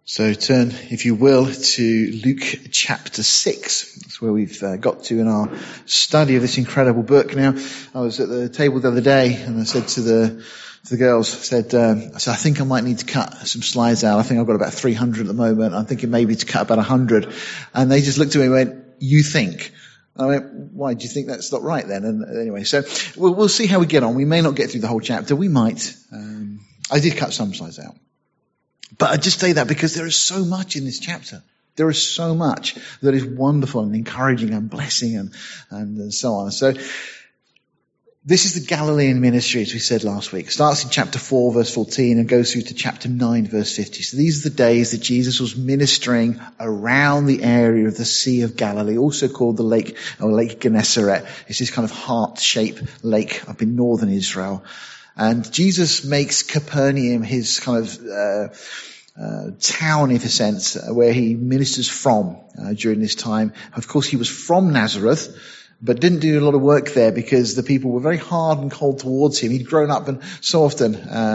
So turn, if you will, to Luke chapter 6. That's where we've got to in our study of this incredible book. Now, I was at the table the other day and I said to the girls, I said, I think I might need to cut some slides out. I think I've got about 300 at the moment. I'm thinking maybe to cut about 100. And they just looked at me and went, "You think?" I went, "Why do you think that's not right then?" And anyway, so we'll see how we get on. We may not get through the whole chapter. We might. I did cut some slides out. But I just say that because there is so much in this chapter. There is so much that is wonderful and encouraging and blessing and so on. So this is the Galilean ministry, as we said last week. It starts in chapter 4, verse 14 and goes through to chapter 9, verse 50. So these are the days that Jesus was ministering around the area of the Sea of Galilee, also called the Lake Gennesaret. It's this kind of heart-shaped lake up in northern Israel. And Jesus makes Capernaum his kind of town, in a sense, where he ministers from during this time. Of course, he was from Nazareth, but didn't do a lot of work there because the people were very hard and cold towards him. He'd grown up, and so often,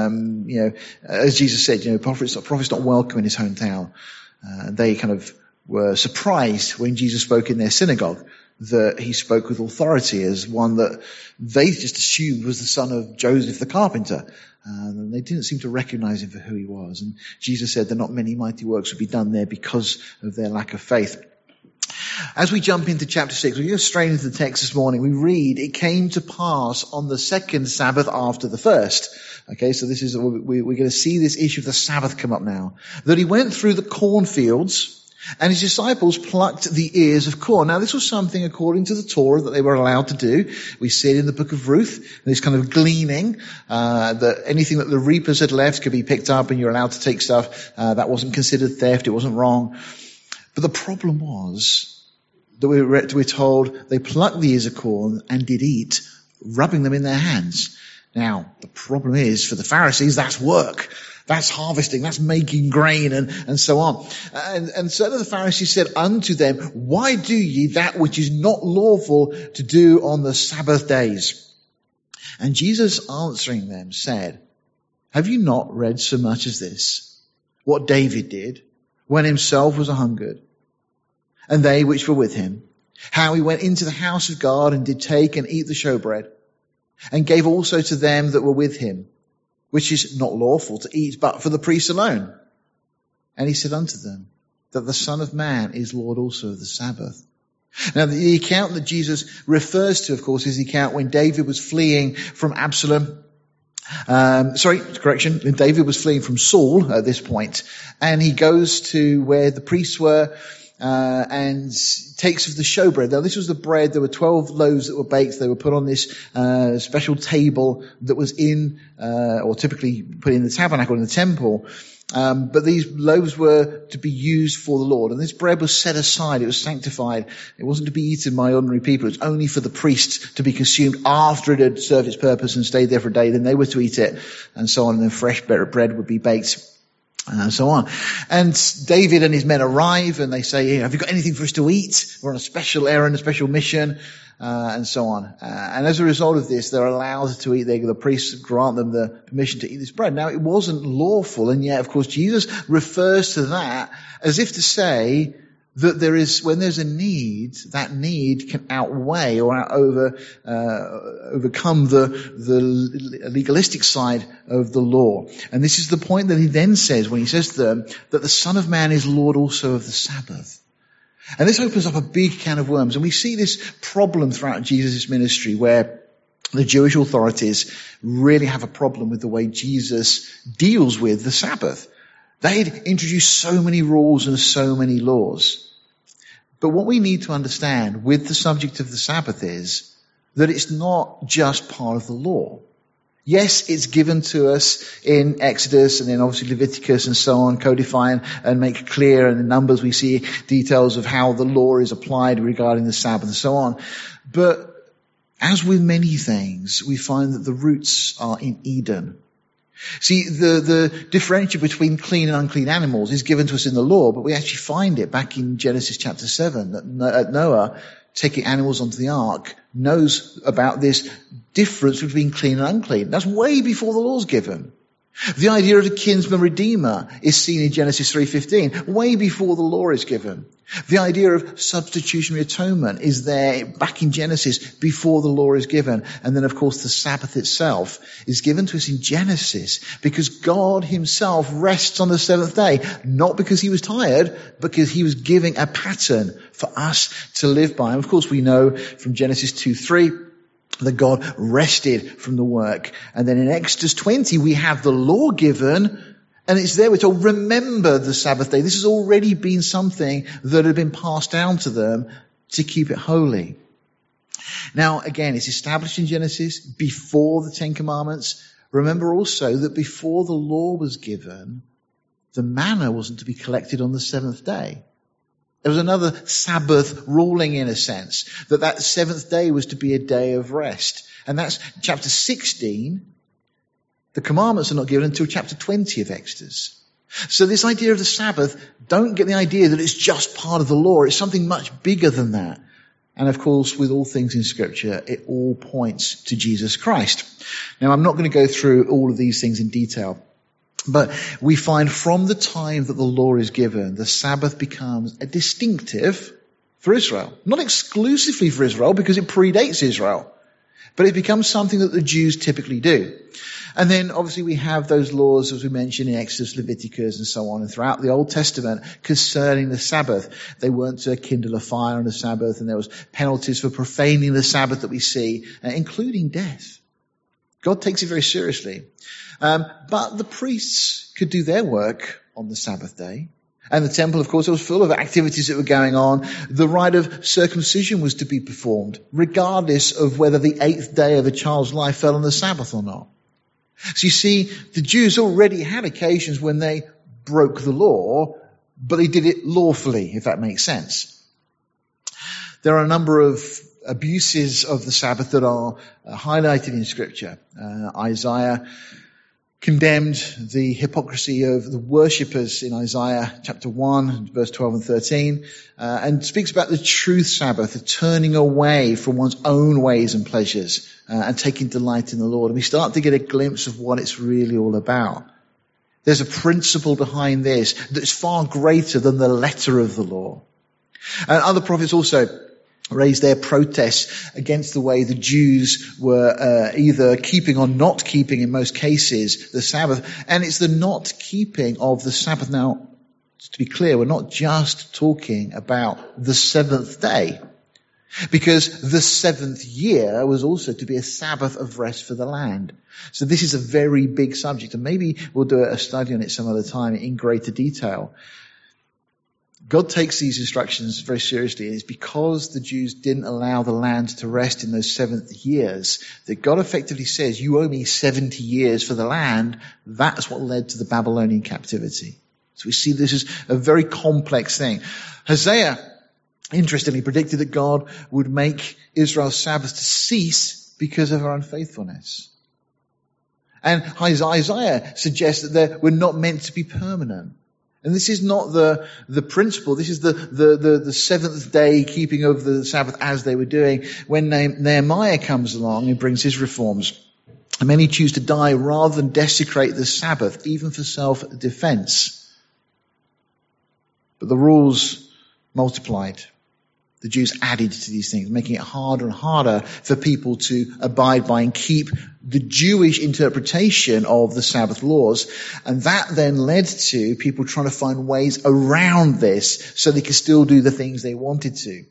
as Jesus said, prophets not welcome in his hometown. They kind of were surprised when Jesus spoke in their synagogue, that he spoke with authority as one that they just assumed was the son of Joseph the carpenter. And they didn't seem to recognize him for who he was. And Jesus said that not many mighty works would be done there because of their lack of faith. As we jump into chapter 6, we go straight into the text this morning. We read, "It came to pass on the second Sabbath after the first." Okay, so this is, we're going to see this issue of the Sabbath come up now. "That he went through the cornfields, and his disciples plucked the ears of corn." Now, this was something according to the Torah that they were allowed to do. We see it in the book of Ruth, this kind of gleaning, that anything that the reapers had left could be picked up and you're allowed to take stuff. That wasn't considered theft. It wasn't wrong. But the problem was that we're told they plucked the ears of corn and did eat, rubbing them in their hands. Now, the problem is, for the Pharisees, that's work. That's harvesting, that's making grain and so on. And so the Pharisees said unto them, "Why do ye that which is not lawful to do on the Sabbath days?" And Jesus answering them said, "Have you not read so much as this? What David did when himself was an-hungered, and they which were with him, how he went into the house of God and did take and eat the showbread, and gave also to them that were with him, which is not lawful to eat, but for the priests alone. And he said unto them, that the Son of Man is Lord also of the Sabbath." Now, the account that Jesus refers to, of course, is the account when David was fleeing from Absalom. When David was fleeing from Saul at this point, and he goes to where the priests were, and takes of the showbread. Now, this was the bread. There were 12 loaves that were baked. They were put on this special table that was in, or typically put in the tabernacle in the temple. But these loaves were to be used for the Lord. And this bread was set aside. It was sanctified. It wasn't to be eaten by ordinary people. It was only for the priests to be consumed after it had served its purpose and stayed there for a day. Then they were to eat it, and so on. And then fresh bread would be baked, and so on. And David and his men arrive and they say, "Hey, have you got anything for us to eat? We're on a special errand, a special mission," and so on. And as a result of this, they're allowed to eat. The priests grant them the permission to eat this bread. Now, it wasn't lawful, and yet, of course, Jesus refers to that as if to say that when there's a need, that need can outweigh or overcome the legalistic side of the law. And this is the point that he then says when he says to them that the Son of Man is Lord also of the Sabbath. And this opens up a big can of worms. And we see this problem throughout Jesus' ministry where the Jewish authorities really have a problem with the way Jesus deals with the Sabbath. They'd introduced so many rules and so many laws. But what we need to understand with the subject of the Sabbath is that it's not just part of the law. Yes, it's given to us in Exodus and then obviously Leviticus and so on, codify and make clear, and in Numbers we see details of how the law is applied regarding the Sabbath and so on. But as with many things, we find that the roots are in Eden. See, the differential between clean and unclean animals is given to us in the law, but we actually find it back in Genesis chapter 7, that Noah, taking animals onto the ark, knows about this difference between clean and unclean. That's way before the law's given. The idea of a kinsman redeemer is seen in Genesis 3:15, way before the law is given. The idea of substitutionary atonement is there back in Genesis before the law is given. And then, of course, the Sabbath itself is given to us in Genesis because God himself rests on the seventh day, not because he was tired, but because he was giving a pattern for us to live by. And of course, we know from Genesis 2:3, that God rested from the work. And then in Exodus 20, we have the law given, and it's there we're told, remember the Sabbath day. This has already been something that had been passed down to them to keep it holy. Now, again, it's established in Genesis before the Ten Commandments. Remember also that before the law was given, the manna wasn't to be collected on the seventh day. There was another Sabbath ruling in a sense, that seventh day was to be a day of rest. And that's chapter 16. The commandments are not given until chapter 20 of Exodus. So this idea of the Sabbath, don't get the idea that it's just part of the law. It's something much bigger than that. And of course, with all things in Scripture, it all points to Jesus Christ. Now, I'm not going to go through all of these things in detail. But we find from the time that the law is given, the Sabbath becomes a distinctive for Israel. Not exclusively for Israel because it predates Israel, but it becomes something that the Jews typically do. And then obviously we have those laws, as we mentioned in Exodus, Leviticus and so on, and throughout the Old Testament concerning the Sabbath. They weren't to kindle a fire on the Sabbath, and there was penalties for profaning the Sabbath that we see, including death. God takes it very seriously. But the priests could do their work on the Sabbath day. And the temple, of course, was full of activities that were going on. The rite of circumcision was to be performed, regardless of whether the eighth day of a child's life fell on the Sabbath or not. So you see, the Jews already had occasions when they broke the law, but they did it lawfully, if that makes sense. There are a number of abuses of the Sabbath that are highlighted in Scripture. Isaiah condemned the hypocrisy of the worshippers in Isaiah chapter 1, verse 12 and 13, and speaks about the truth Sabbath, the turning away from one's own ways and pleasures, and taking delight in the Lord. And we start to get a glimpse of what it's really all about. There's a principle behind this that's far greater than the letter of the law. And other prophets also raised their protests against the way the Jews were either keeping or not keeping, in most cases, the Sabbath. And it's the not keeping of the Sabbath. Now, to be clear, we're not just talking about the seventh day, because the seventh year was also to be a Sabbath of rest for the land. So this is a very big subject, and maybe we'll do a study on it some other time in greater detail. God takes these instructions very seriously, and it's because the Jews didn't allow the land to rest in those 7th years that God effectively says, you owe me 70 years for the land. That's what led to the Babylonian captivity. So we see this is a very complex thing. Hosea, interestingly, predicted that God would make Israel's Sabbath to cease because of her unfaithfulness. And Isaiah suggests that we're not meant to be permanent. And this is not the principle. This is the seventh day keeping of the Sabbath as they were doing. When Nehemiah comes along and brings his reforms, and many choose to die rather than desecrate the Sabbath, even for self-defense. But the rules multiplied. The Jews added to these things, making it harder and harder for people to abide by and keep the Jewish interpretation of the Sabbath laws. And that then led to people trying to find ways around this so they could still do the things they wanted to.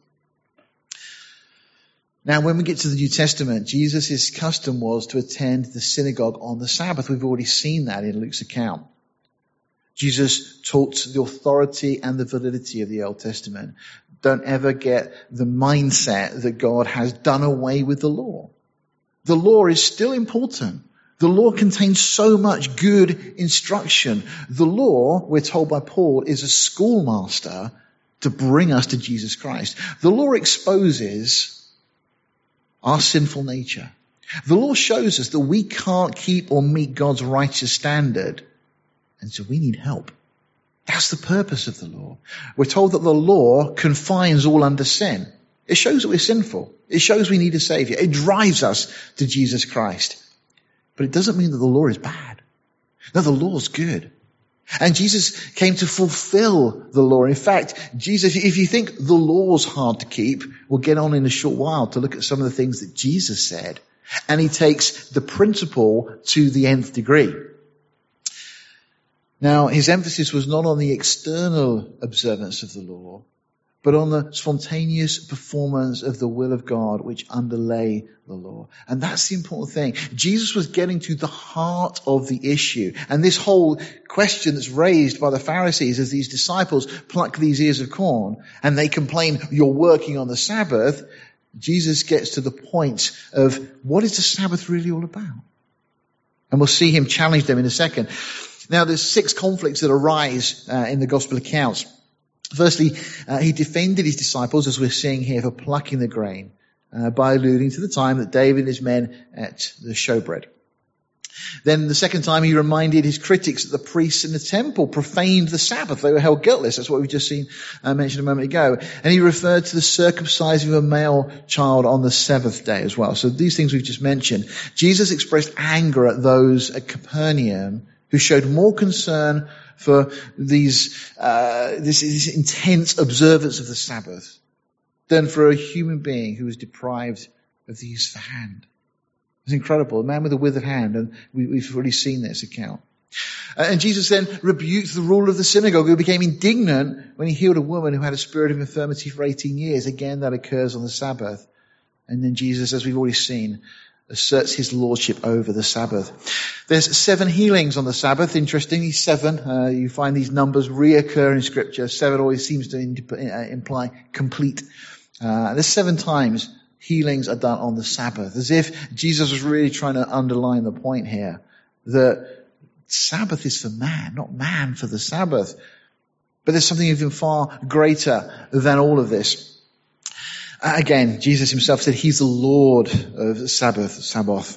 Now, when we get to the New Testament, Jesus' custom was to attend the synagogue on the Sabbath. We've already seen that in Luke's account. Jesus taught the authority and the validity of the Old Testament. Don't ever get the mindset that God has done away with the law. The law is still important. The law contains so much good instruction. The law, we're told by Paul, is a schoolmaster to bring us to Jesus Christ. The law exposes our sinful nature. The law shows us that we can't keep or meet God's righteous standard, and so we need help. That's the purpose of the law. We're told that the law confines all under sin. It shows that we're sinful. It shows we need a Savior. It drives us to Jesus Christ. But it doesn't mean that the law is bad. No, the law's good. And Jesus came to fulfill the law. In fact, Jesus, if you think the law's hard to keep, we'll get on in a short while to look at some of the things that Jesus said. And he takes the principle to the nth degree. Now, his emphasis was not on the external observance of the law, but on the spontaneous performance of the will of God which underlay the law. And that's the important thing. Jesus was getting to the heart of the issue. And this whole question that's raised by the Pharisees as these disciples pluck these ears of corn and they complain, you're working on the Sabbath, Jesus gets to the point of what is the Sabbath really all about? And we'll see him challenge them in a second. Now, there's 6 conflicts that arise in the gospel accounts. Firstly, he defended his disciples, as we're seeing here, for plucking the grain by alluding to the time that David and his men ate the showbread. Then the second time he reminded his critics that the priests in the temple profaned the Sabbath. They were held guiltless. That's what we've just seen mentioned a moment ago. And he referred to the circumcising of a male child on the 7th day as well. So these things we've just mentioned. Jesus expressed anger at those at Capernaum who showed more concern for this intense observance of the Sabbath than for a human being who was deprived of the use of the hand. It's incredible. A man with a withered hand, and we've already seen this account. And Jesus then rebuked the ruler of the synagogue who became indignant when he healed a woman who had a spirit of infirmity for 18 years. Again, that occurs on the Sabbath. And then Jesus, as we've already seen, asserts his lordship over the Sabbath. There's 7 healings on the Sabbath. Interestingly, 7. You find these numbers reoccur in Scripture. 7 always seems to imply complete. There's 7 times healings are done on the Sabbath, as if Jesus was really trying to underline the point here that Sabbath is for man, not man for the Sabbath. But there's something even far greater than all of this. Again, Jesus himself said he's the Lord of Sabbath.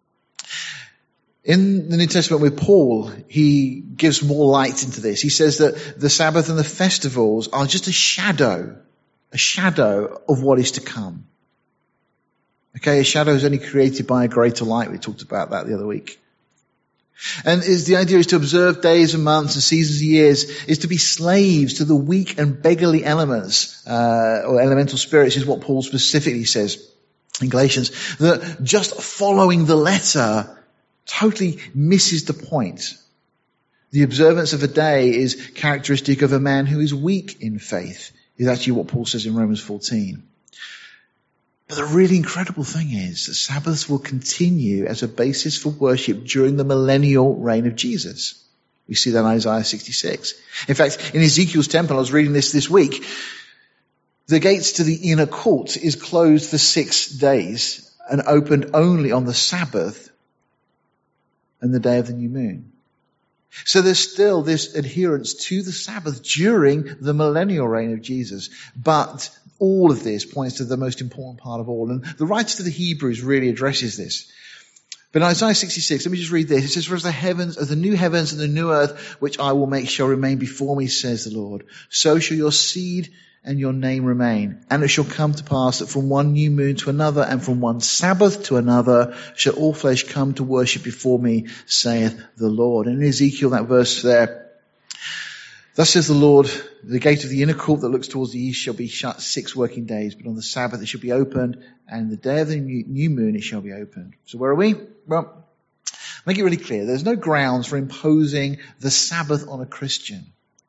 In the New Testament with Paul, he gives more light into this. He says that the Sabbath and the festivals are just a shadow of what is to come. Okay, a shadow is only created by a greater light. We talked about that the other week. And the idea is to observe days and months and seasons and years is to be slaves to the weak and beggarly elements, or elemental spirits is what Paul specifically says in Galatians, that just following the letter totally misses the point. The observance of a day is characteristic of a man who is weak in faith, is actually what Paul says in Romans 14. But the really incredible thing is that Sabbaths will continue as a basis for worship during the millennial reign of Jesus. We see that in Isaiah 66. In fact, in Ezekiel's temple, I was reading this week, the gates to the inner court is closed for 6 days and opened only on the Sabbath and the day of the new moon. So there's still this adherence to the Sabbath during the millennial reign of Jesus. But all of this points to the most important part of all. And the writer to the Hebrews really addresses this. But in Isaiah 66, let me just read this. It says, "For as the new heavens and the new earth, which I will make shall remain before me, says the Lord, so shall your seed and your name remain. And it shall come to pass that from one new moon to another and from one Sabbath to another shall all flesh come to worship before me, saith the Lord." And in Ezekiel, that verse there, "Thus says the Lord, the gate of the inner court that looks towards the east shall be shut 6 working days, but on the Sabbath it shall be opened, and the day of the new moon it shall be opened." So where are we? Well, make it really clear. There's no grounds for imposing the Sabbath on a Christian.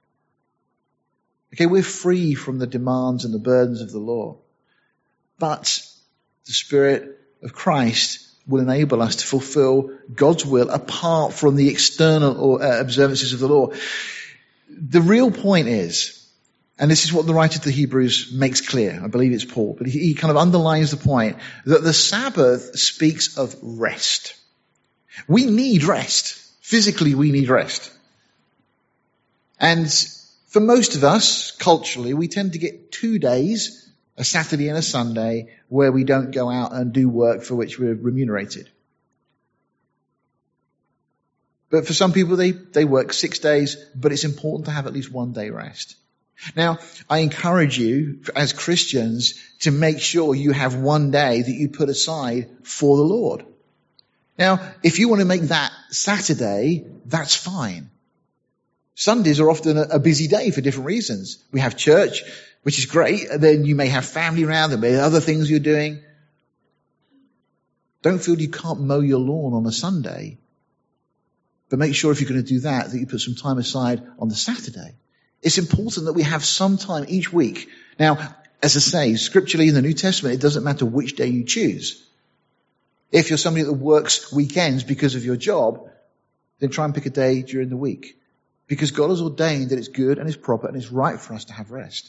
Okay, we're free from the demands and the burdens of the law. But the Spirit of Christ will enable us to fulfill God's will apart from the external observances of the law. The real point is, and this is what the writer to the Hebrews makes clear, I believe it's Paul, but he kind of underlines the point, that the Sabbath speaks of rest. We need rest. Physically, we need rest. And for most of us, culturally, we tend to get 2 days, a Saturday and a Sunday, where we don't go out and do work for which we're remunerated. But for some people, they work 6 days, but it's important to have at least 1 day rest. Now, I encourage you, as Christians, to make sure you have 1 day that you put aside for the Lord. Now, if you want to make that Saturday, that's fine. Sundays are often a busy day for different reasons. We have church, which is great. Then you may have family around. There may be other things you're doing. Don't feel you can't mow your lawn on a Sunday. But make sure if you're going to do that you put some time aside on the Saturday. It's important that we have some time each week. Now, as I say, scripturally in the New Testament, it doesn't matter which day you choose. If you're somebody that works weekends because of your job, then try and pick a day during the week. Because God has ordained that it's good and it's proper and it's right for us to have rest.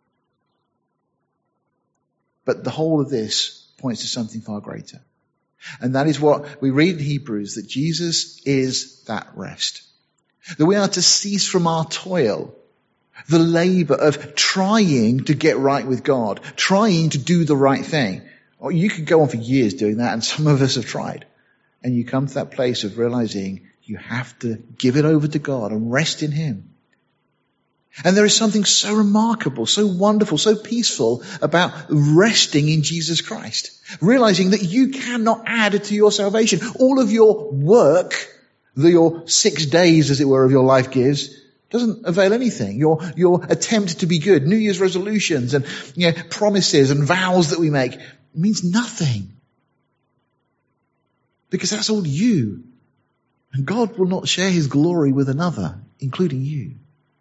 But the whole of this points to something far greater. And that is what we read in Hebrews, that Jesus is that rest. That we are to cease from our toil, the labor of trying to get right with God, trying to do the right thing. Or you could go on for years doing that, and some of us have tried. And you come to that place of realizing you have to give it over to God and rest in Him. And there is something so remarkable, so wonderful, so peaceful about resting in Jesus Christ. Realizing that you cannot add to your salvation. All of your work, your 6 days, as it were, of your life gives, doesn't avail anything. Your attempt to be good, New Year's resolutions and promises and vows that we make, means nothing. Because that's all you. And God will not share His glory with another, including you.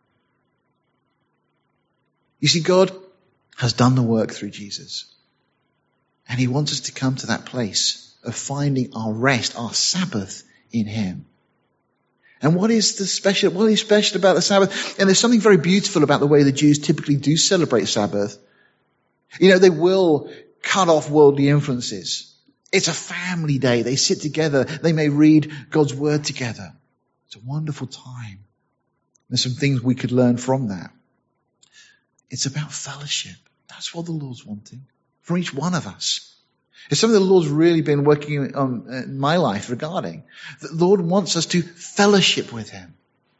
You see, God has done the work through Jesus. And He wants us to come to that place of finding our rest, our Sabbath in Him. And what is special about the Sabbath? And there's something very beautiful about the way the Jews typically do celebrate Sabbath. They will cut off worldly influences. It's a family day. They sit together. They may read God's word together. It's a wonderful time. There's some things we could learn from that. It's about fellowship. That's what the Lord's wanting from each one of us. It's something the Lord's really been working on in my life regarding. The Lord wants us to fellowship with Him.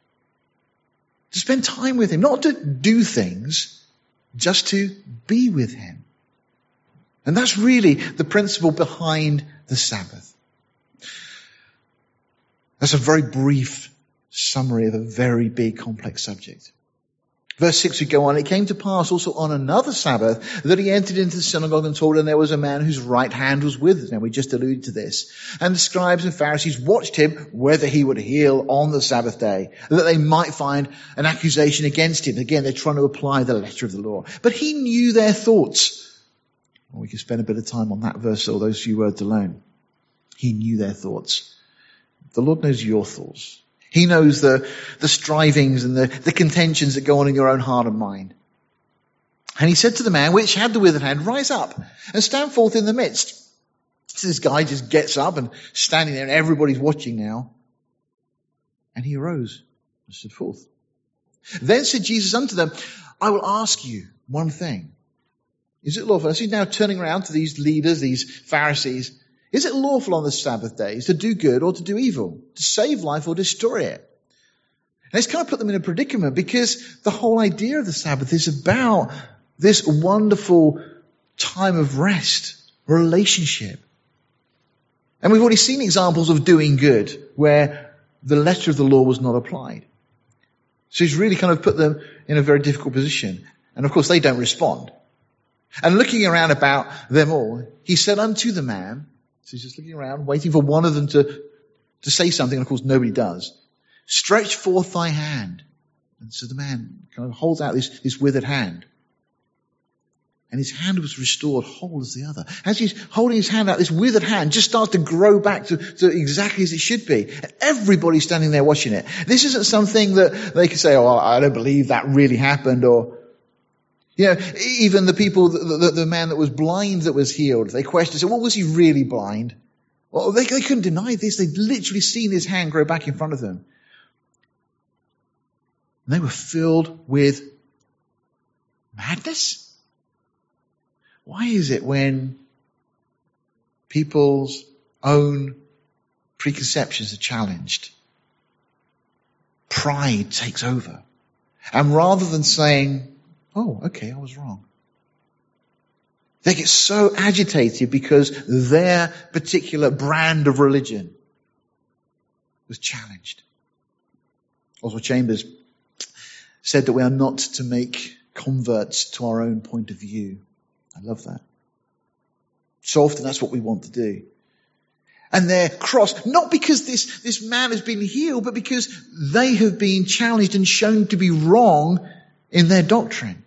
To spend time with Him. Not to do things, just to be with Him. And that's really the principle behind the Sabbath. That's a very brief summary of a very big, complex subject. Verse 6 we go on, it came to pass also on another Sabbath that he entered into the synagogue and taught, and there was a man whose right hand was withered. Now we just alluded to this. And the scribes and Pharisees watched him whether he would heal on the Sabbath day, that they might find an accusation against him. Again, they're trying to apply the letter of the law. But he knew their thoughts. Well, we can spend a bit of time on that verse or those few words alone. He knew their thoughts. The Lord knows your thoughts. He knows the strivings and the contentions that go on in your own heart and mind. And he said to the man which had the withered hand, rise up and stand forth in the midst. So this guy just gets up and standing there and everybody's watching now. And he arose and stood forth. Then said Jesus unto them, I will ask you one thing. Is it lawful? So he's now turning around to these leaders, these Pharisees. Is it lawful on the Sabbath days to do good or to do evil? To save life or destroy it? And it's kind of put them in a predicament because the whole idea of the Sabbath is about this wonderful time of rest, relationship. And we've already seen examples of doing good where the letter of the law was not applied. So he's really kind of put them in a very difficult position. And of course they don't respond. And looking around about them all, he said unto the man, so he's just looking around, waiting for one of them to say something, and of course nobody does. Stretch forth thy hand. And so the man kind of holds out this withered hand. And his hand was restored whole as the other. As he's holding his hand out, this withered hand just starts to grow back to exactly as it should be. And everybody's standing there watching it. This isn't something that they can say, oh, I don't believe that really happened, or even the people, the man that was blind that was healed, they questioned, said, well, was he really blind? Well, they couldn't deny this. They'd literally seen his hand grow back in front of them. And they were filled with madness. Why is it when people's own preconceptions are challenged, pride takes over? And rather than saying, oh, okay, I was wrong, They get so agitated because their particular brand of religion was challenged. Oswald Chambers said that we are not to make converts to our own point of view. I love that. So often that's what we want to do. And they're cross, not because this man has been healed, but because they have been challenged and shown to be wrong in their doctrine.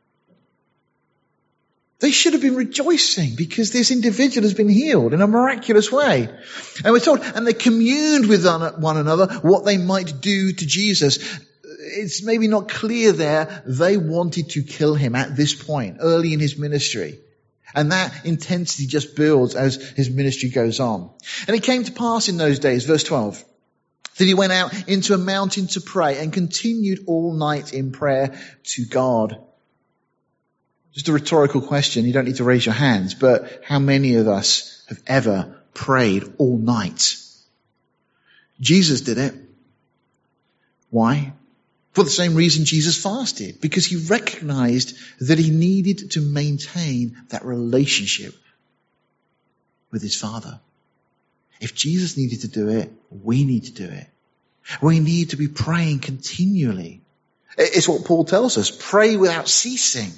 They should have been rejoicing because this individual has been healed in a miraculous way. And we're told, and they communed with one another what they might do to Jesus. It's maybe not clear there. They wanted to kill him at this point, early in his ministry. And that intensity just builds as his ministry goes on. And it came to pass in those days, verse 12, that he went out into a mountain to pray and continued all night in prayer to God. Just a rhetorical question. You don't need to raise your hands, but how many of us have ever prayed all night? Jesus did it. Why? For the same reason Jesus fasted, because he recognized that he needed to maintain that relationship with his Father. If Jesus needed to do it, we need to do it. We need to be praying continually. It's what Paul tells us. Pray without ceasing.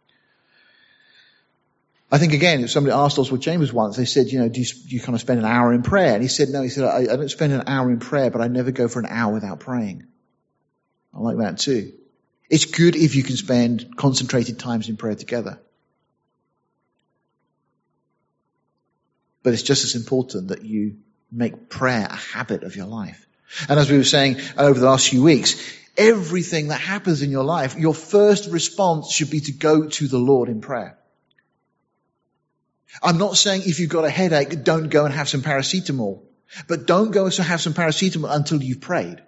I think again, if somebody asked Oswald Chambers once, they said, do you kind of spend an hour in prayer? And he said, no, I don't spend an hour in prayer, but I never go for an hour without praying. I like that too. It's good if you can spend concentrated times in prayer together. But it's just as important that you make prayer a habit of your life. And as we were saying over the last few weeks, everything that happens in your life, your first response should be to go to the Lord in prayer. I'm not saying if you've got a headache, don't go and have some paracetamol. But don't go and have some paracetamol until you've prayed.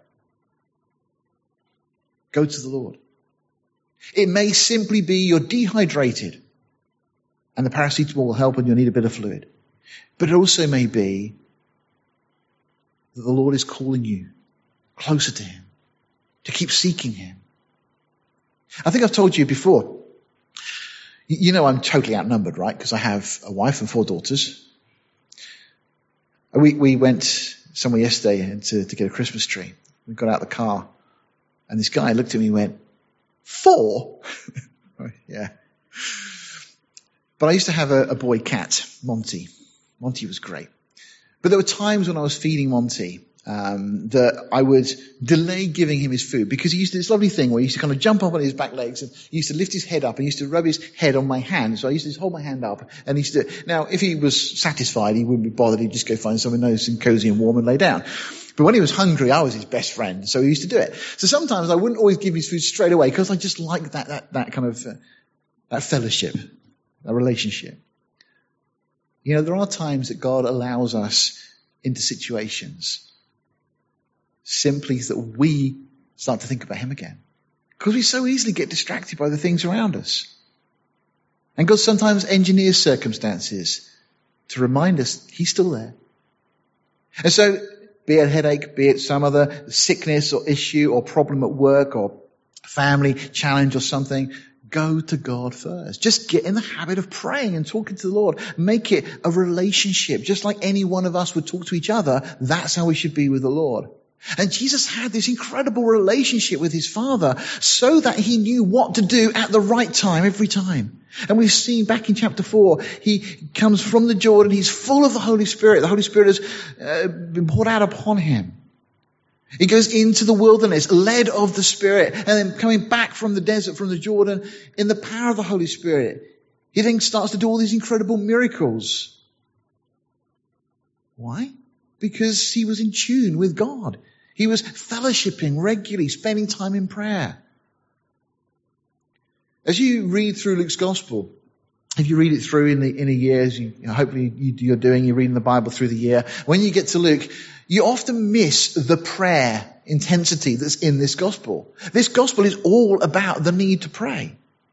Go to the Lord. It may simply be you're dehydrated and the paracetamol will help and you'll need a bit of fluid. But it also may be that the Lord is calling you closer to him, to keep seeking him. I think I've told you before, I'm totally outnumbered, right? Because I have a wife and 4 daughters. We went somewhere yesterday to get a Christmas tree. We got out of the car and this guy looked at me and went, 4? Yeah. But I used to have a boy cat, Monty. Monty was great. But there were times when I was feeding Monty that I would delay giving him his food because he used to do this lovely thing where he used to kind of jump up on his back legs and he used to lift his head up and he used to rub his head on my hand. So I used to just hold my hand up and he used to, now if he was satisfied, he wouldn't be bothered. He'd just go find somewhere nice and cozy and warm and lay down. But when he was hungry, I was his best friend. So he used to do it. So sometimes I wouldn't always give him his food straight away because I just liked that kind of, that fellowship, that relationship. There are times that God allows us into situations simply so that we start to think about him again. Because we so easily get distracted by the things around us. And God sometimes engineers circumstances to remind us he's still there. And so, be it a headache, be it some other sickness or issue or problem at work or family challenge or something, go to God first. Just get in the habit of praying and talking to the Lord. Make it a relationship. Just like any one of us would talk to each other, that's how we should be with the Lord. And Jesus had this incredible relationship with his Father so that he knew what to do at the right time every time. And we've seen back in chapter 4, he comes from the Jordan, he's full of the Holy Spirit. The Holy Spirit has been poured out upon him. He goes into the wilderness, led of the Spirit, and then coming back from the desert, from the Jordan, in the power of the Holy Spirit. He then starts to do all these incredible miracles. Why? Because he was in tune with God. He was fellowshipping regularly, spending time in prayer. As you read through Luke's Gospel, if you read it through in a year, as hopefully you're reading the Bible through the year, when you get to Luke, you often miss the prayer intensity that's in this Gospel. This Gospel is all about the need to pray.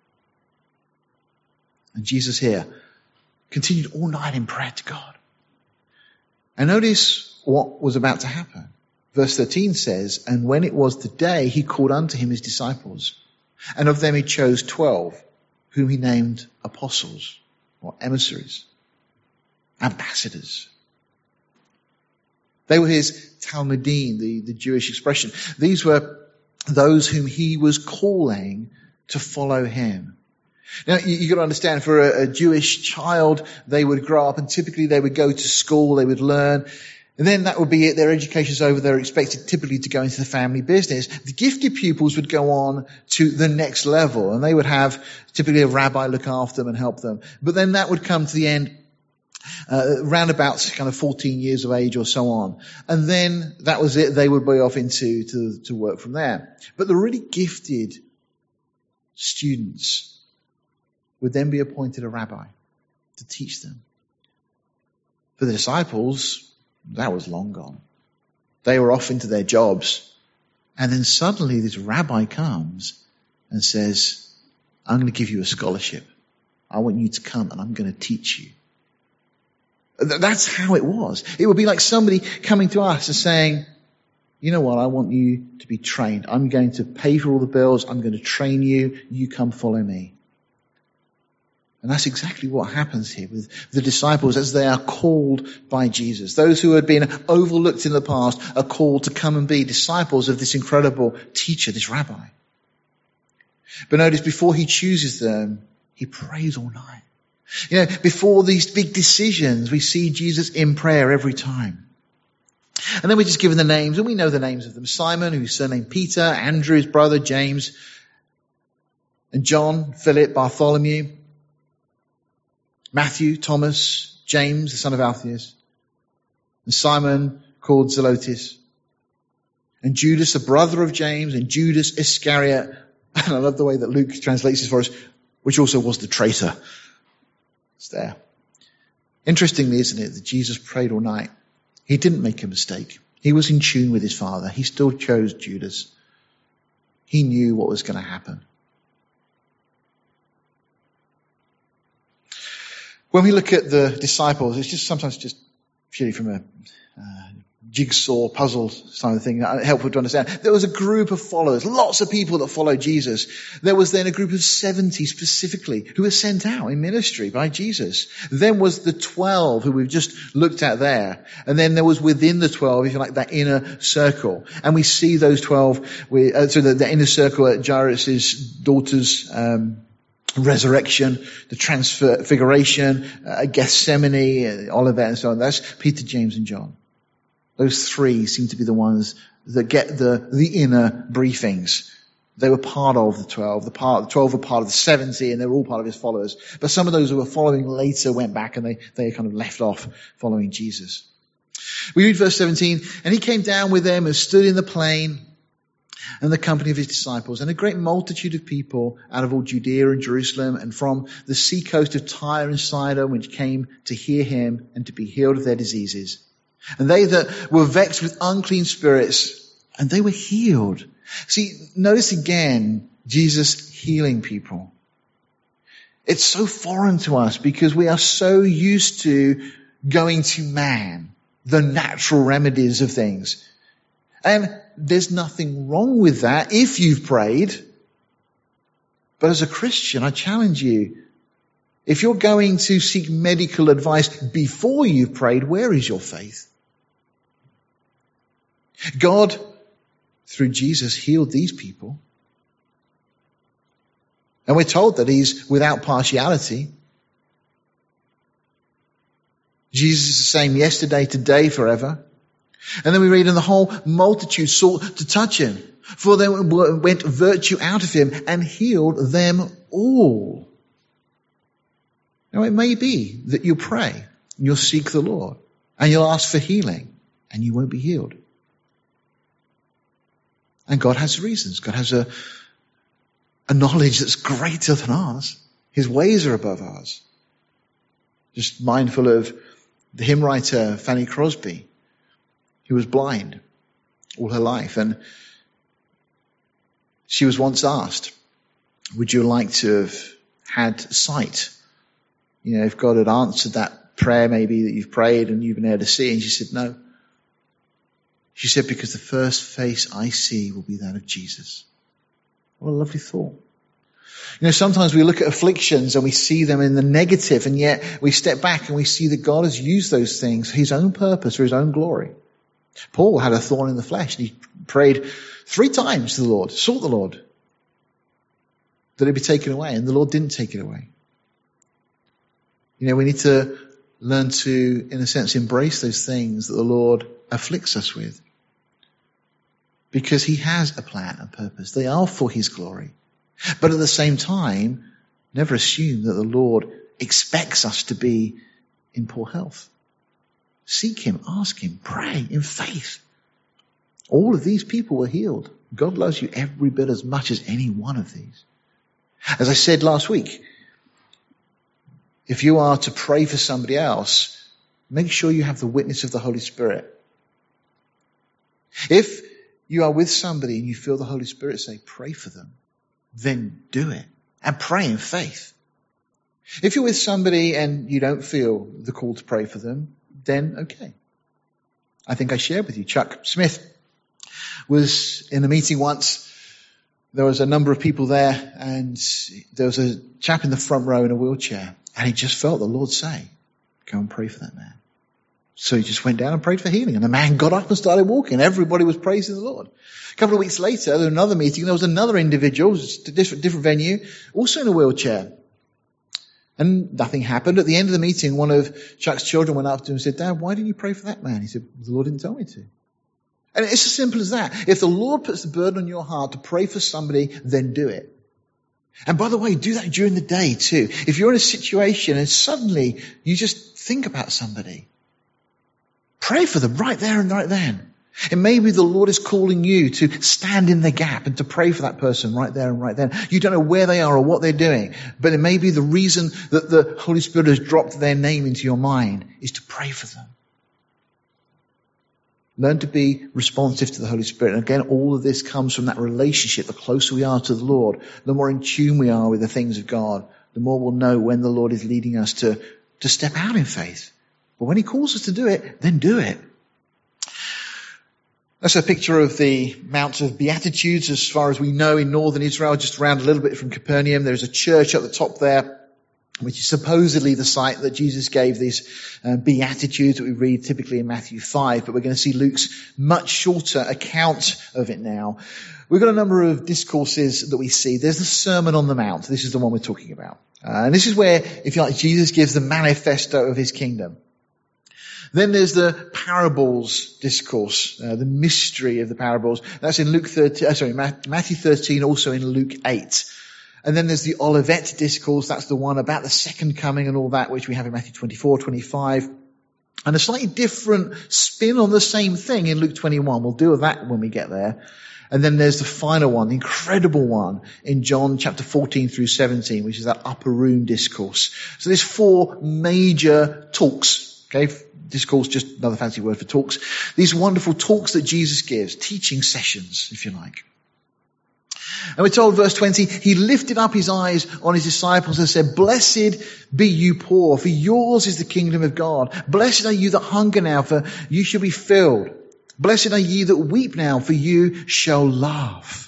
And Jesus here continued all night in prayer to God. And notice what was about to happen. Verse 13 says, and when it was the day, he called unto him his disciples. And of them he chose 12, whom he named apostles, or emissaries, ambassadors. They were his Talmudim, the Jewish expression. These were those whom he was calling to follow him. Now, you've got to understand, for a Jewish child, they would grow up and typically they would go to school, they would learn, and then that would be it. Their education's over. They're expected typically to go into the family business. The gifted pupils would go on to the next level, and they would have typically a rabbi look after them and help them. But then that would come to the end, round about kind of 14 years of age or so on. And then that was it. They would be off into to work from there. But the really gifted students would then be appointed a rabbi to teach them. For the disciples, that was long gone. They were off into their jobs. And then suddenly this rabbi comes and says, I'm going to give you a scholarship. I want you to come and I'm going to teach you. That's how it was. It would be like somebody coming to us and saying, you know what, I want you to be trained. I'm going to pay for all the bills. I'm going to train you. You come follow me. And that's exactly what happens here with the disciples as they are called by Jesus. Those who had been overlooked in the past are called to come and be disciples of this incredible teacher, this rabbi. But notice, before he chooses them, he prays all night. You know, before these big decisions, we see Jesus in prayer every time. And then we're just given the names, and we know the names of them. Simon, who's surnamed Peter, Andrew, his brother, James, and John, Philip, Bartholomew, Matthew, Thomas, James, the son of Alphaeus, and Simon, called Zelotes, and Judas, the brother of James, and Judas Iscariot. And I love the way that Luke translates this for us, which also was the traitor. It's there. Interestingly, isn't it, that Jesus prayed all night. He didn't make a mistake. He was in tune with his Father. He still chose Judas. He knew what was going to happen. When we look at the disciples, it's just sometimes just purely from a jigsaw puzzle kind of thing, helpful to understand. There was a group of followers, lots of people that followed Jesus. There was then a group of 70 specifically who were sent out in ministry by Jesus. Then was the 12 who we've just looked at there. And then there was within the 12, if you like, that inner circle. And we see those 12, the inner circle at Jairus' daughter's resurrection, the transfiguration, Gethsemane, Olivet and so on. That's Peter, James and John. Those three seem to be the ones that get the inner briefings. They were part of the 12. The 12 were part of the 70 and they were all part of his followers. But some of those who were following later went back and they kind of left off following Jesus. We read verse 17, and he came down with them and stood in the plain and the company of his disciples, and a great multitude of people out of all Judea and Jerusalem and from the seacoast of Tyre and Sidon, which came to hear him and to be healed of their diseases. And they that were vexed with unclean spirits, and they were healed. See, notice again, Jesus healing people. It's so foreign to us because we are so used to going to man, the natural remedies of things. And there's nothing wrong with that if you've prayed. But as a Christian, I challenge you, if you're going to seek medical advice before you've prayed, where is your faith? God, through Jesus, healed these people. And we're told that he's without partiality. Jesus is the same yesterday, today, forever. And then we read, and the whole multitude sought to touch him, for there went virtue out of him and healed them all. Now it may be that you'll pray, and you'll seek the Lord, and you'll ask for healing, and you won't be healed. And God has reasons. God has a knowledge that's greater than ours. His ways are above ours. Just mindful of the hymn writer Fanny Crosby, who was blind all her life. And she was once asked, would you like to have had sight? You know, if God had answered that prayer maybe that you've prayed and you've been able to see. And she said, no. She said, because the first face I see will be that of Jesus. What a lovely thought. Sometimes we look at afflictions and we see them in the negative, and yet we step back and we see that God has used those things for his own purpose, for his own glory. Paul had a thorn in the flesh, and he prayed 3 times to the Lord, sought the Lord, that it be taken away, and the Lord didn't take it away. We need to learn to, in a sense, embrace those things that the Lord afflicts us with, because he has a plan and purpose. They are for his glory. But at the same time, never assume that the Lord expects us to be in poor health. Seek him, ask him, pray in faith. All of these people were healed. God loves you every bit as much as any one of these. As I said last week, if you are to pray for somebody else, make sure you have the witness of the Holy Spirit. If you are with somebody and you feel the Holy Spirit say, pray for them, then do it and pray in faith. If you're with somebody and you don't feel the call to pray for them, then okay. I think I shared with you, Chuck Smith was in a meeting once. There was a number of people there, and there was a chap in the front row in a wheelchair, and he just felt the Lord say, go and pray for that man. So he just went down and prayed for healing, and the man got up and started walking. Everybody was praising the Lord. A couple of weeks later, there was another meeting. There was another individual, just a different venue, also in a wheelchair. And nothing happened. At the end of the meeting, one of Chuck's children went up to him and said, Dad, why didn't you pray for that man? He said, the Lord didn't tell me to. And it's as simple as that. If the Lord puts the burden on your heart to pray for somebody, then do it. And by the way, do that during the day too. If you're in a situation and suddenly you just think about somebody, pray for them right there and right then. And maybe the Lord is calling you to stand in the gap and to pray for that person right there and right then. You don't know where they are or what they're doing, but it may be the reason that the Holy Spirit has dropped their name into your mind is to pray for them. Learn to be responsive to the Holy Spirit. And again, all of this comes from that relationship. The closer we are to the Lord, the more in tune we are with the things of God, the more we'll know when the Lord is leading us to step out in faith. But when he calls us to do it, then do it. That's a picture of the Mount of Beatitudes as far as we know in northern Israel, just around a little bit from Capernaum. There's a church at the top there, which is supposedly the site that Jesus gave these Beatitudes that we read typically in Matthew 5, but we're going to see Luke's much shorter account of it now. We've got a number of discourses that we see. There's the Sermon on the Mount. This is the one we're talking about. And this is where, if you like, Jesus gives the manifesto of his kingdom. Then there's the parables discourse, the mystery of the parables. That's in Matthew 13, also in Luke 8. And then there's the Olivet discourse. That's the one about the second coming and all that, which we have in Matthew 24, 25. And a slightly different spin on the same thing in Luke 21. We'll deal with that when we get there. And then there's the final one, the incredible one in John chapter 14 through 17, which is that upper room discourse. So there's 4 major talks. Okay, discourse, just another fancy word for talks. These wonderful talks that Jesus gives, teaching sessions, if you like. And we're told, verse 20, he lifted up his eyes on his disciples and said, blessed be you poor, for yours is the kingdom of God. Blessed are you that hunger now, for you shall be filled. Blessed are ye that weep now, for you shall laugh.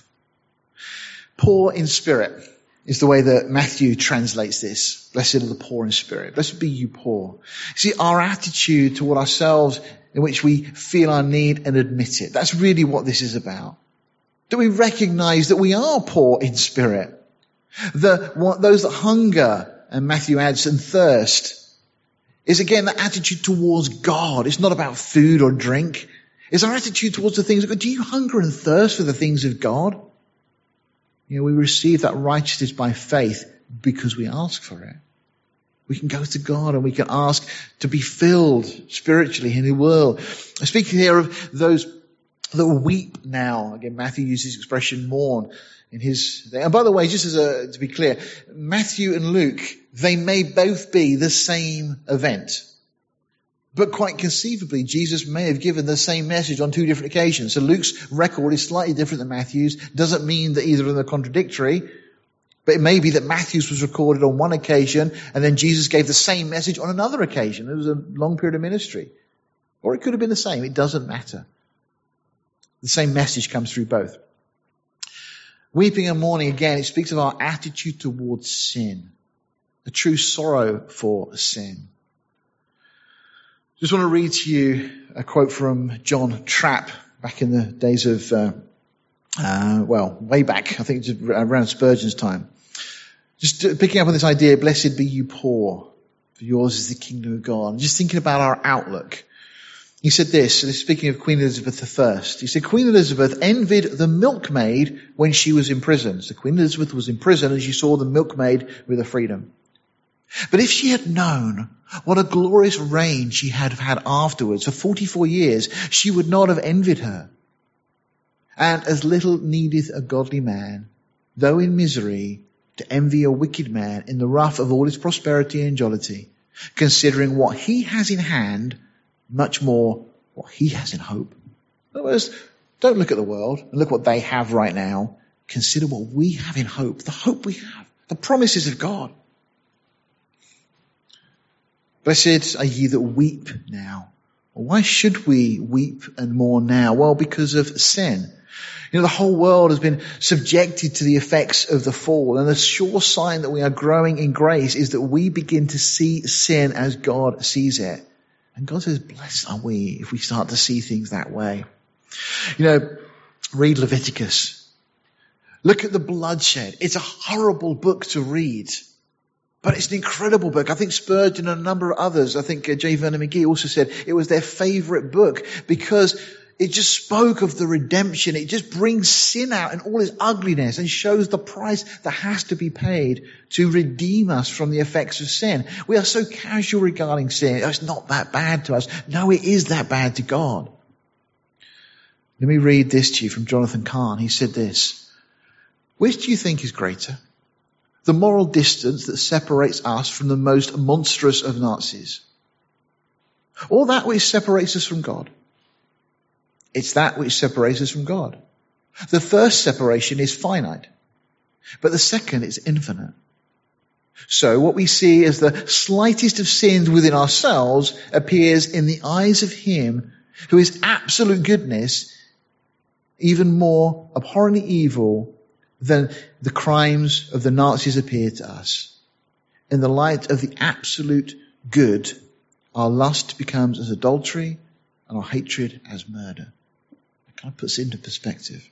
Poor in spirit is the way that Matthew translates this. Blessed are the poor in spirit. Blessed be you poor. See, our attitude toward ourselves in which we feel our need and admit it. That's really what this is about. Do we recognize that we are poor in spirit? Those that hunger, and Matthew adds, and thirst, is again the attitude towards God. It's not about food or drink. It's our attitude towards the things of God. Do you hunger and thirst for the things of God? We receive that righteousness by faith because we ask for it. We can go to God and we can ask to be filled spiritually, and He will. I speak here of those that weep now. Again, Matthew uses the expression mourn in his. And by the way, just to be clear, Matthew and Luke, they may both be the same event. But quite conceivably, Jesus may have given the same message on 2 different occasions. So Luke's record is slightly different than Matthew's. Doesn't mean that either of them are contradictory. But it may be that Matthew's was recorded on one occasion and then Jesus gave the same message on another occasion. It was a long period of ministry. Or it could have been the same. It doesn't matter. The same message comes through both. Weeping and mourning, again, it speaks of our attitude towards sin, a true sorrow for sin. Just want to read to you a quote from John Trapp back in the days of, way back, I think just around Spurgeon's time. Just picking up on this idea, blessed be you poor, for yours is the kingdom of God. And just thinking about our outlook. He said this, speaking of Queen Elizabeth I. He said, Queen Elizabeth envied the milkmaid when she was in prison. So Queen Elizabeth was in prison and she saw the milkmaid with her freedom. But if she had known what a glorious reign she had had afterwards for 44 years, she would not have envied her. And as little needeth a godly man, though in misery, to envy a wicked man in the rough of all his prosperity and jollity, considering what he has in hand, much more what he has in hope. In other words, don't look at the world and look what they have right now. Consider what we have in hope, the hope we have, the promises of God. Blessed are ye that weep now. Well, why should we weep and mourn now? Well, because of sin. You know, the whole world has been subjected to the effects of the fall, and the sure sign that we are growing in grace is that we begin to see sin as God sees it. And God says, blessed are we if we start to see things that way. You know, read Leviticus. Look at the bloodshed. It's a horrible book to read. But it's an incredible book. I think Spurgeon and a number of others, I think J. Vernon McGee also said it was their favourite book because it just spoke of the redemption. It just brings sin out in all its ugliness and shows the price that has to be paid to redeem us from the effects of sin. We are so casual regarding sin. It's not that bad to us. No, it is that bad to God. Let me read this to you from Jonathan Cahn. He said this, which do you think is greater? The moral distance that separates us from the most monstrous of Nazis, or that which separates us from God? It's that which separates us from God. The first separation is finite, but the second is infinite. So what we see as the slightest of sins within ourselves appears in the eyes of Him who is absolute goodness, even more abhorrently evil than the crimes of the Nazis appear to us. In the light of the absolute good, our lust becomes as adultery and our hatred as murder. It kind of puts it into perspective.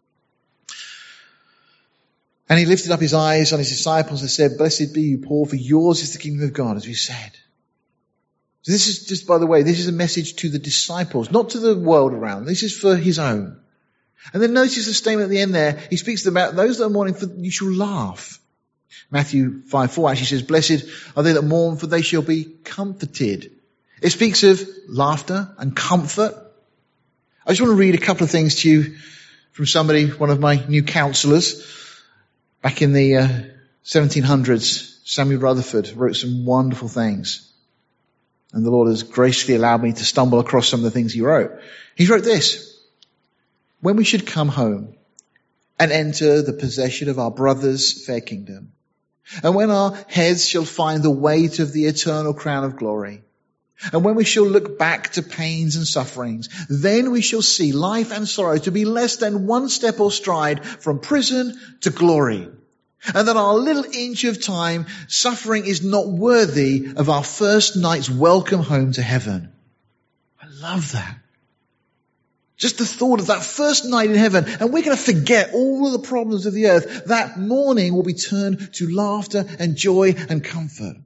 And he lifted up his eyes on his disciples and said, blessed be you poor, for yours is the kingdom of God, as we said. So this is just, by the way, this is a message to the disciples, not to the world around. This is for his own. And then notice the statement at the end there. He speaks about those that are mourning, for you shall laugh. Matthew 5:4 actually says, blessed are they that mourn, for they shall be comforted. It speaks of laughter and comfort. I just want to read a couple of things to you from somebody, one of my new counsellors. Back in the 1700s, Samuel Rutherford wrote some wonderful things. And the Lord has graciously allowed me to stumble across some of the things he wrote. He wrote this. When we should come home and enter the possession of our brother's fair kingdom, and when our heads shall find the weight of the eternal crown of glory, and when we shall look back to pains and sufferings, then we shall see life and sorrow to be less than one step or stride from prison to glory, and that our little inch of time suffering is not worthy of our first night's welcome home to heaven. I love that. Just the thought of that first night in heaven, and we're going to forget all of the problems of the earth. That morning will be turned to laughter and joy and comfort.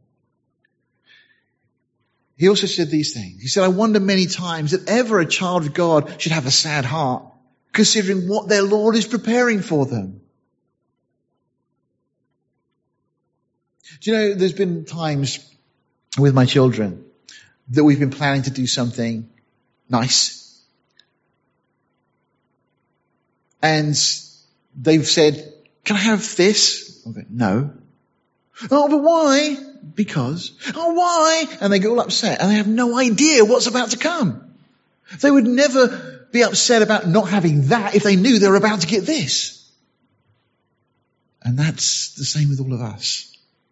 He also said these things. He said, I wonder many times that ever a child of God should have a sad heart, considering what their Lord is preparing for them. Do you know, there's been times with my children that we've been planning to do something nice. And they've said, can I have this? I go, no. Oh, but why? Because. Oh, why? And they get all upset and they have no idea what's about to come. They would never be upset about not having that if they knew they were about to get this. And that's the same with all of us.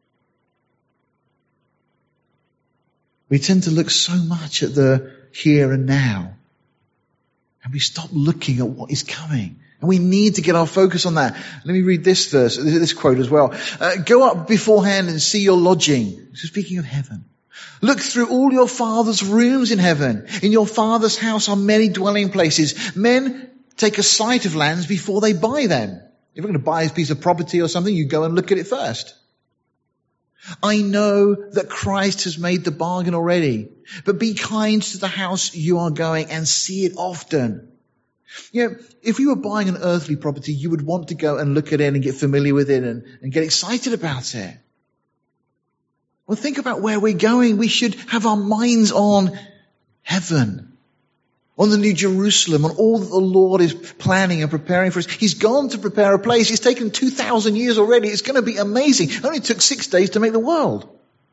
We tend to look so much at the here and now. And we stop looking at what is coming. And we need to get our focus on that. Let me read this verse, this quote as well. Go up beforehand and see your lodging. So speaking of heaven. Look through all your Father's rooms in heaven. In your Father's house are many dwelling places. Men take a sight of lands before they buy them. If you're going to buy a piece of property or something, you go and look at it first. I know that Christ has made the bargain already, but be kind to the house you are going and see it often. You know, if you were buying an earthly property, you would want to go and look at it and get familiar with it and get excited about it. Well, think about where we're going. We should have our minds on heaven, on the New Jerusalem, on all that the Lord is planning and preparing for us. He's gone to prepare a place. It's taken 2,000 years already. It's going to be amazing. It only took 6 days to make the world.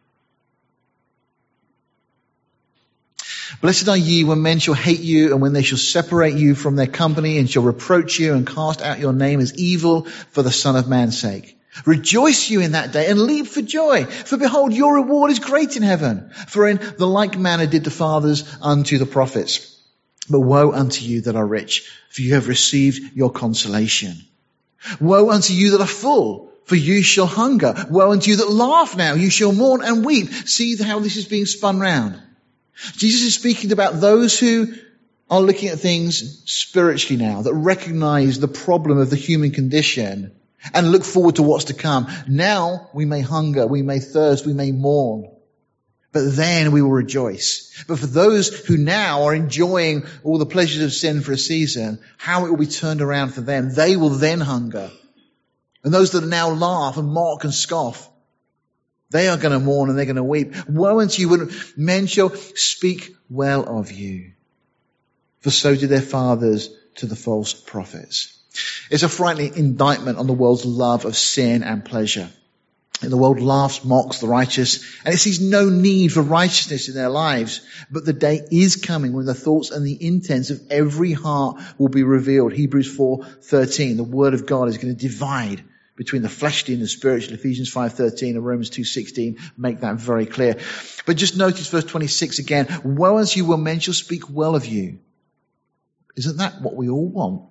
Blessed are ye when men shall hate you and when they shall separate you from their company and shall reproach you and cast out your name as evil for the Son of Man's sake. Rejoice you in that day and leap for joy. For behold, your reward is great in heaven. For in the like manner did the fathers unto the prophets. But woe unto you that are rich, for you have received your consolation. Woe unto you that are full, for you shall hunger. Woe unto you that laugh now, you shall mourn and weep. See how this is being spun round. Jesus is speaking about those who are looking at things spiritually now, that recognize the problem of the human condition and look forward to what's to come. Now we may hunger, we may thirst, we may mourn, but then we will rejoice. But for those who now are enjoying all the pleasures of sin for a season, how it will be turned around for them. They will then hunger. And those that now laugh and mock and scoff, they are going to mourn and they're going to weep. Woe unto you when men shall speak well of you, for so did their fathers to the false prophets. It's a frightening indictment on the world's love of sin and pleasure. And the world laughs, mocks the righteous, and it sees no need for righteousness in their lives. But the day is coming when the thoughts and the intents of every heart will be revealed. Hebrews 4:13, the word of God is going to divide between the fleshly and the spiritual. Ephesians 5:13 and Romans 2:16 make that very clear. But just notice verse 26 again. Woe unto you when men shall speak well of you. Isn't that what we all want?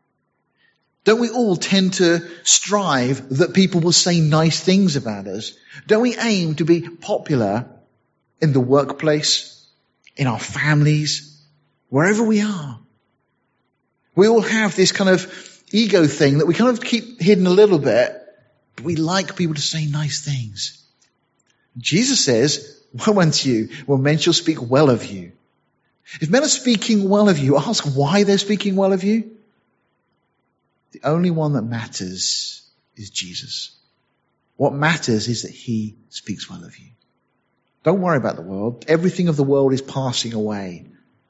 Don't we all tend to strive that people will say nice things about us? Don't we aim to be popular in the workplace, in our families, wherever we are? We all have this kind of ego thing that we kind of keep hidden a little bit, but we like people to say nice things. Jesus says, woe unto you when men shall speak well of you. If men are speaking well of you, ask why they're speaking well of you. The only one that matters is Jesus. What matters is that he speaks well of you. Don't worry about the world. Everything of the world is passing away.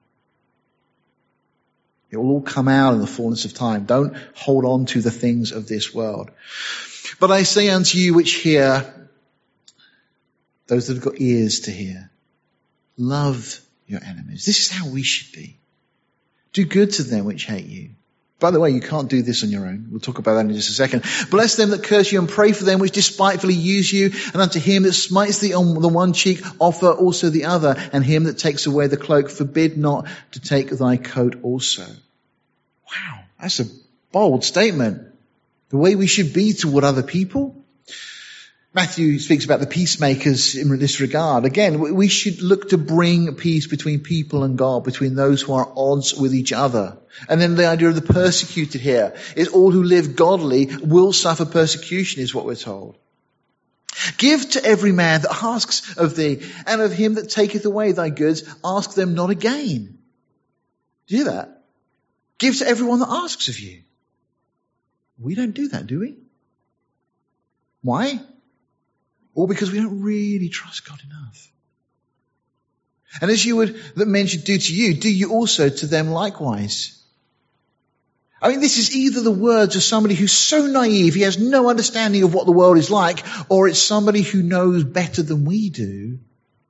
It will all come out in the fullness of time. Don't hold on to the things of this world. But I say unto you which hear, those that have got ears to hear, love your enemies. This is how we should be. Do good to them which hate you. By the way, you can't do this on your own. We'll talk about that in just a second. Bless them that curse you and pray for them which despitefully use you. And unto him that smites thee on the one cheek, offer also the other. And him that takes away the cloak, forbid not to take thy coat also. Wow, that's a bold statement. The way we should be toward other people. Matthew speaks about the peacemakers in this regard. Again, we should look to bring peace between people and God, between those who are at odds with each other. And then the idea of the persecuted here is all who live godly will suffer persecution, is what we're told. Give to every man that asks of thee, and of him that taketh away thy goods, ask them not again. Do you hear that? Give to everyone that asks of you. We don't do that, do we? Why? Or because we don't really trust God enough. And as you would, that men should do to you, do you also to them likewise. I mean, this is either the words of somebody who's so naive, he has no understanding of what the world is like, or it's somebody who knows better than we do.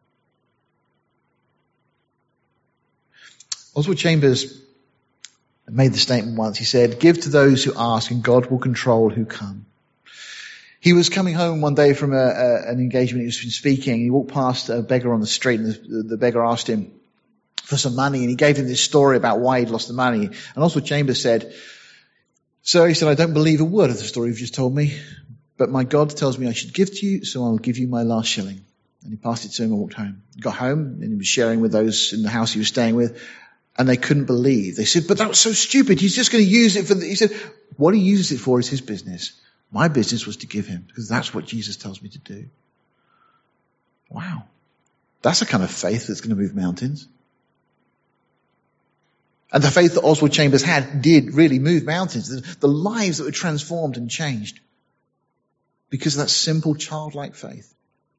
Oswald Chambers made the statement once. He said, give to those who ask and God will control who come. He was coming home one day from an engagement. He was speaking. He walked past a beggar on the street, and the beggar asked him for some money, and he gave him this story about why he'd lost the money. And Oswald Chambers said, So he said, I don't believe a word of the story you've just told me, but my God tells me I should give to you, so I'll give you my last shilling. And he passed it to him and walked home. He got home and he was sharing with those in the house he was staying with, and they couldn't believe. They said, but that was so stupid. He's just going to use it for he said, what he uses it for is his business. My business was to give him, because that's what Jesus tells me to do. Wow. That's the kind of faith that's going to move mountains. And the faith that Oswald Chambers had did really move mountains. The lives that were transformed and changed because of that simple childlike faith.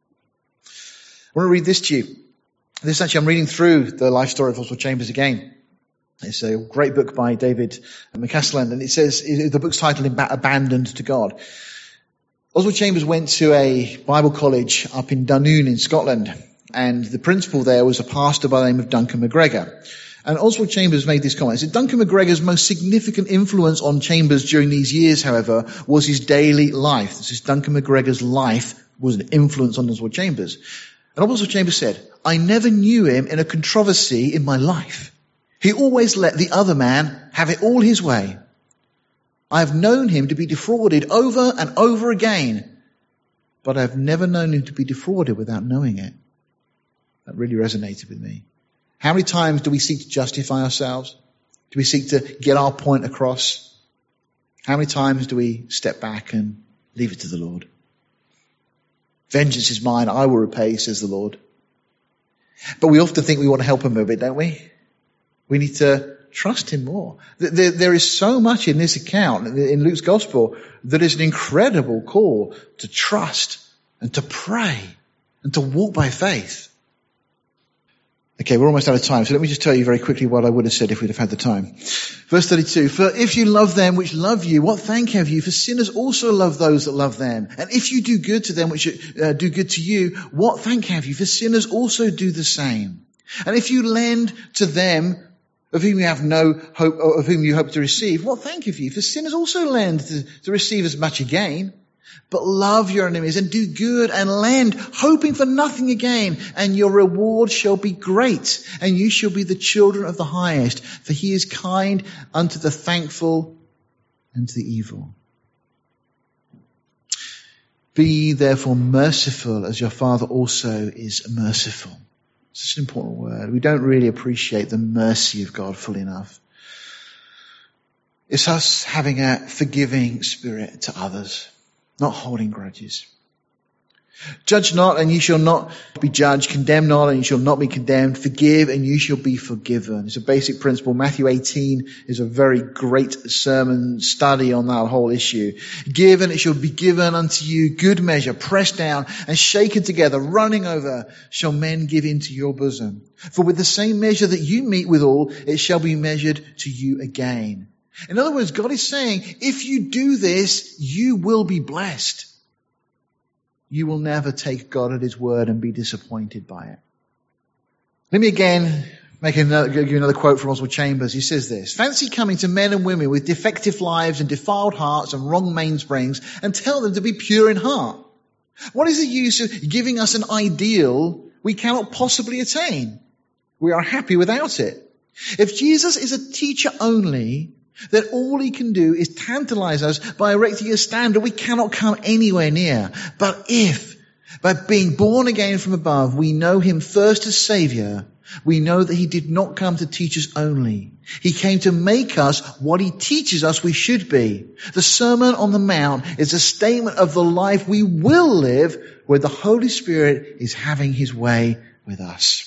I want to read this to you. I'm reading through the life story of Oswald Chambers again. It's a great book by David McCasland, and it says, the book's titled Abandoned to God. Oswald Chambers went to a Bible college up in Dunoon in Scotland, and the principal there was a pastor by the name of Duncan McGregor. And Oswald Chambers made this comment. He said, Duncan McGregor's most significant influence on Chambers during these years, however, was his daily life. This is Duncan McGregor's life was an influence on Oswald Chambers. And Oswald Chambers said, I never knew him in a controversy in my life. He always let the other man have it all his way. I have known him to be defrauded over and over again, but I have never known him to be defrauded without knowing it. That really resonated with me. How many times do we seek to justify ourselves? Do we seek to get our point across? How many times do we step back and leave it to the Lord? Vengeance is mine, I will repay, says the Lord. But we often think we want to help him a bit, don't we? We need to trust him more. There is so much in this account, in Luke's gospel, that is an incredible call to trust and to pray and to walk by faith. Okay, we're almost out of time, so let me just tell you very quickly what I would have said if we'd have had the time. Verse 32, for if you love them which love you, what thank have you? For sinners also love those that love them. And if you do good to them which do good to you, what thank have you? For sinners also do the same. And if you lend to them of whom you have no hope, or of whom you hope to receive, what thank have you? For sinners also lend to receive as much again. But love your enemies and do good and lend, hoping for nothing again, and your reward shall be great, and you shall be the children of the highest, for he is kind unto the thankful and to the evil. Be therefore merciful as your Father also is merciful. Such an important word. We don't really appreciate the mercy of God fully enough. It's us having a forgiving spirit to others, not holding grudges. Judge not, and you shall not be judged. Condemn not, and you shall not be condemned. Forgive, and you shall be forgiven. It's a basic principle. Matthew 18 is a very great sermon study on that whole issue. Give, and it shall be given unto you. Good measure, pressed down and shaken together, running over, shall men give into your bosom. For with the same measure that you meet withal, it shall be measured to you again. In other words, God is saying, if you do this, you will be blessed. You will never take God at his word and be disappointed by it. Let me again give you another quote from Oswald Chambers. He says this: fancy coming to men and women with defective lives and defiled hearts and wrong mainsprings and tell them to be pure in heart. What is the use of giving us an ideal we cannot possibly attain? We are happy without it. If Jesus is a teacher only, then all he can do is tantalize us by erecting a standard we cannot come anywhere near. But if, by being born again from above, we know him first as Savior, we know that he did not come to teach us only. He came to make us what he teaches us we should be. The Sermon on the Mount is a statement of the life we will live where the Holy Spirit is having his way with us.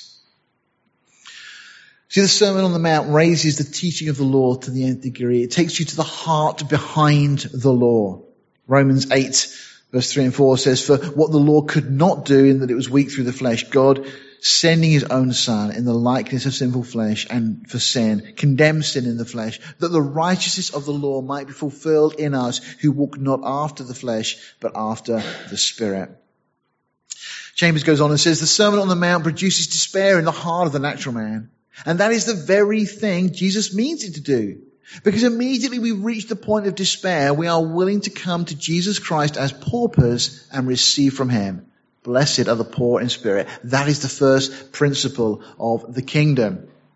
See, the Sermon on the Mount raises the teaching of the law to the nth degree. It takes you to the heart behind the law. Romans 8, verse 3 and 4 says, for what the law could not do in that it was weak through the flesh, God, sending his own Son in the likeness of sinful flesh and for sin, condemned sin in the flesh, that the righteousness of the law might be fulfilled in us who walk not after the flesh, but after the Spirit. Chambers goes on and says, the Sermon on the Mount produces despair in the heart of the natural man. And that is the very thing Jesus means it to do. Because immediately we reach the point of despair, we are willing to come to Jesus Christ as paupers and receive from him. Blessed are the poor in spirit. That is the first principle of the kingdom.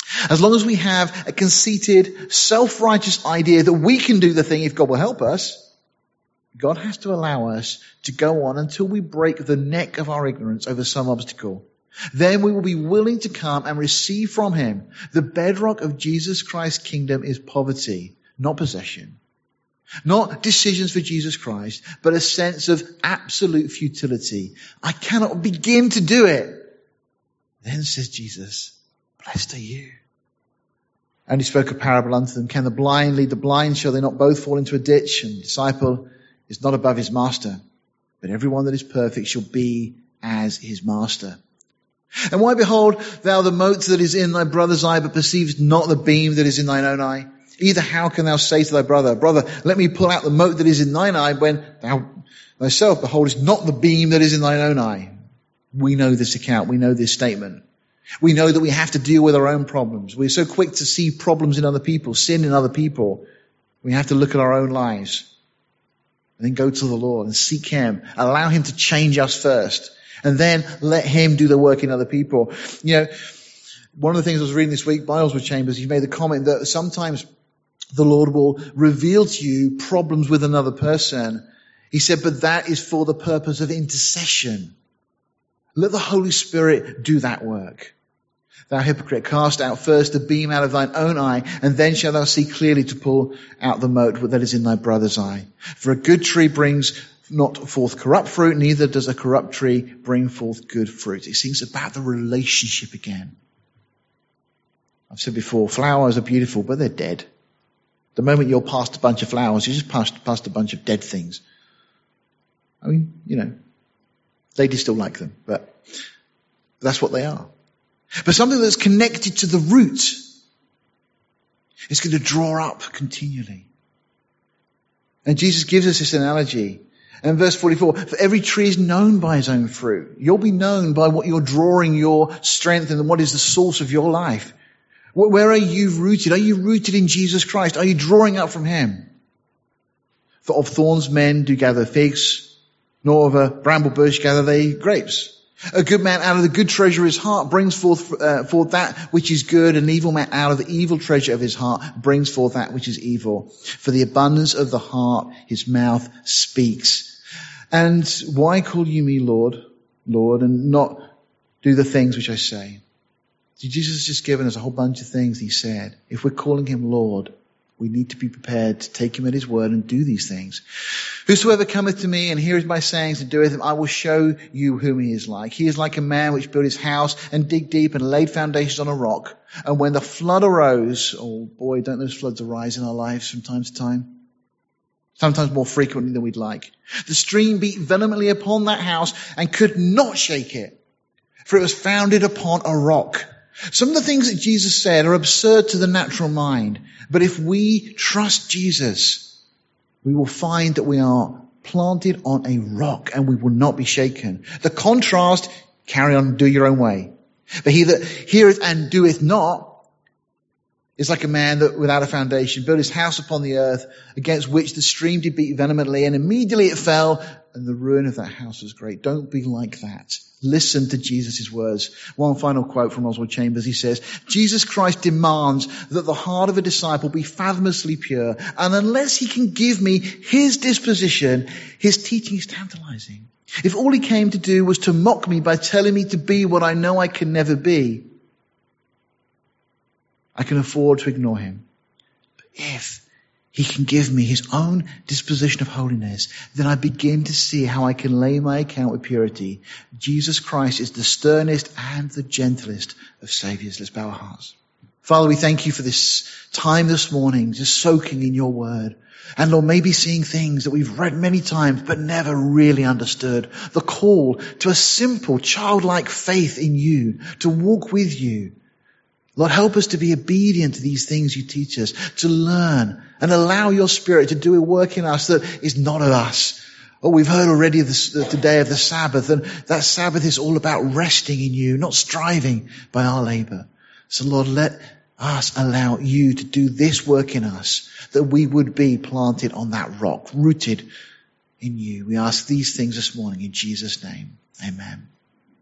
As long as we have a conceited, self-righteous idea that we can do the thing if God will help us, God has to allow us to go on until we break the neck of our ignorance over some obstacle. Then we will be willing to come and receive from him. The bedrock of Jesus Christ's kingdom is poverty, not possession. Not decisions for Jesus Christ, but a sense of absolute futility. I cannot begin to do it. Then says Jesus, blessed are you. And he spoke a parable unto them. Can the blind lead the blind? Shall they not both fall into a ditch? And the disciple is not above his master, but everyone that is perfect shall be as his master. And why behold thou the mote that is in thy brother's eye, but perceivest not the beam that is in thine own eye? Either how can thou say to thy brother, brother, let me pull out the mote that is in thine eye, when thou thyself beholdest not the beam that is in thine own eye? We know this account. We know this statement. We know that we have to deal with our own problems. We're so quick to see problems in other people, sin in other people. We have to look at our own lives and then go to the Lord and seek him. Allow him to change us first and then let him do the work in other people. You know, one of the things I was reading this week by Oswald Chambers, he made the comment that sometimes the Lord will reveal to you problems with another person. He said, but that is for the purpose of intercession. Let the Holy Spirit do that work. Thou hypocrite, cast out first the beam out of thine own eye, and then shalt thou see clearly to pull out the mote that is in thy brother's eye. For a good tree brings not forth corrupt fruit, neither does a corrupt tree bring forth good fruit. It seems about the relationship again. I've said before, flowers are beautiful, but they're dead. The moment you're past a bunch of flowers, you just past a bunch of dead things. I mean, you know, ladies still like them, but that's what they are. But something that's connected to the root is going to draw up continually. And Jesus gives us this analogy. And verse 44, for every tree is known by his own fruit. You'll be known by what you're drawing your strength and what is the source of your life. Where are you rooted? Are you rooted in Jesus Christ? Are you drawing up from him? For of thorns men do gather figs, nor of a bramble bush gather they grapes. A good man out of the good treasure of his heart brings forth that which is good, and an evil man out of the evil treasure of his heart brings forth that which is evil. For the abundance of the heart his mouth speaks. And why call you me Lord, Lord, and not do the things which I say? Jesus has just given us a whole bunch of things he said. If we're calling him Lord, we need to be prepared to take him at his word and do these things. Whosoever cometh to me and heareth my sayings and doeth them, I will show you whom he is like. He is like a man which built his house and dig deep and laid foundations on a rock. And when the flood arose, oh boy, don't those floods arise in our lives from time to time? Sometimes more frequently than we'd like. The stream beat vehemently upon that house and could not shake it, for it was founded upon a rock. Some of the things that Jesus said are absurd to the natural mind, but if we trust Jesus, we will find that we are planted on a rock and we will not be shaken. The contrast, carry on, do your own way. But he that heareth and doeth not is like a man that without a foundation built his house upon the earth, against which the stream did beat vehemently, and immediately it fell, and the ruin of that house was great. Don't be like that. Listen to Jesus' words. One final quote from Oswald Chambers. He says, Jesus Christ demands that the heart of a disciple be fathomlessly pure, and unless he can give me his disposition, his teaching is tantalizing. If all he came to do was to mock me by telling me to be what I know I can never be, I can afford to ignore him. But if he can give me his own disposition of holiness, then I begin to see how I can lay my account with purity. Jesus Christ is the sternest and the gentlest of Saviors. Let's bow our hearts. Father, we thank you for this time this morning, just soaking in your word. And Lord, maybe seeing things that we've read many times but never really understood. The call to a simple, childlike faith in you, to walk with you. Lord, help us to be obedient to these things you teach us, to learn and allow your Spirit to do a work in us that is not of us. Oh, we've heard already today of the Sabbath, and that Sabbath is all about resting in you, not striving by our labor. So Lord, let us allow you to do this work in us, that we would be planted on that rock, rooted in you. We ask these things this morning in Jesus' name. Amen.